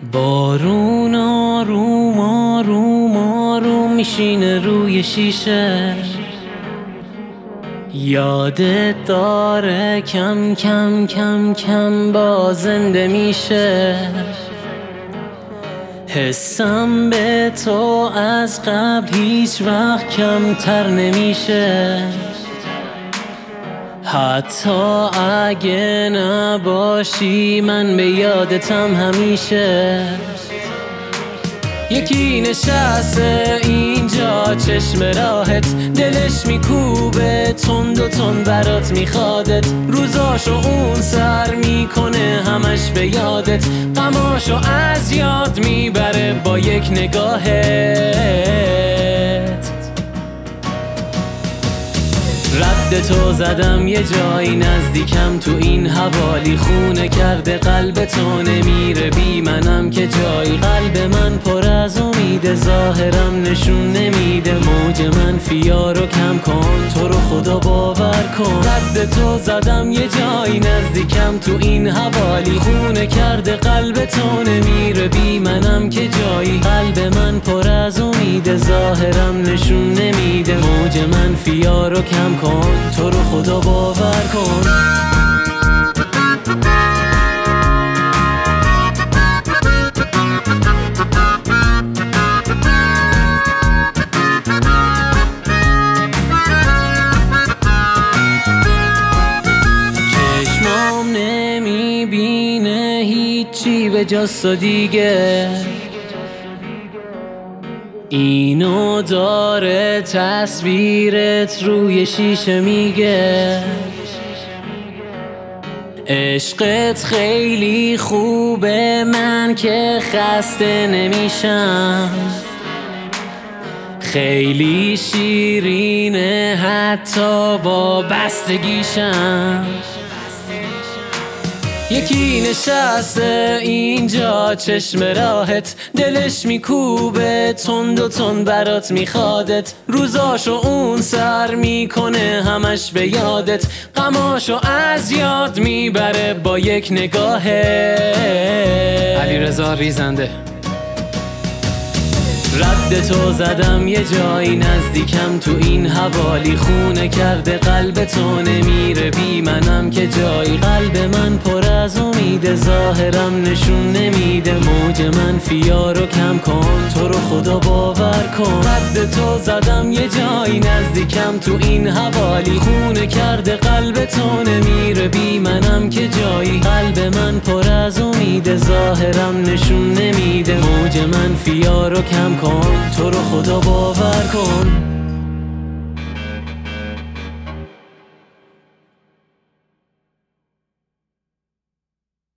بارون آروم آروم آروم میشینه روی شیشه، یادت داره کم کم کم کم با زنده میشه. حسم به تو از قبل هیچ وقت کمتر نمیشه، حتی اگه نباشی من به یادتم همیشه. یکی نشسته اینجا چشم راهت، دلش میکوبه تند و تند برات میخوادت، روزاشو اون سر میکنه همش به یادت، غماشو از یاد میبره با یک نگاهت. رد تو زدم یه جایی نزدیکم تو این حوالی، خونه کرده قلب تو نمیره بی منم که جایی، قلب من پر از امیده ظاهرم نشون نمیده، موج منفیا رو کم کن تو رو خدا باور کن. رد تو زدم یه جایی نزدیکم تو این حوالی، خونه کرده قلب تو نمیره بی منم که جایی، قلب من پر از امیده ظاهرم نشون نمیده، موج منفیا رو کم کن تو رو خدا باور کن. چشمام نمیبینه هیچی به جز تو دیگه، اینو داره تصویرت روی شیشه میگه. عشقت خیلی خوبه من که خسته نمیشم، خیلی شیرینه حتی وابستگیشم. یکی نشسته اینجا چشم راهت، دلش میکوبه تند و تند برات میخوادت، روزاشو اون سر میکنه همش به یادت، غماشو از یاد میبره با یک نگاهت. علیرضا ریزنده. رد تو زدم یه جایی نزدیکم تو این حوالی، خونه کرده قلب تو نمیره بی منم که جایی، قلب من پر از امیده ظاهرم نشون نمیده، موج منفیا رو کم کن تو رو خدا باور کن. رد تو زدم یه جایی نزدیکم تو این حوالی، خونه کرده قلب تو نمیره بی منم که جایی، قلب من پر از امیده ظاهرم نشون نمیده، موج منفیا رو کم کن تو رو خدا باور کن.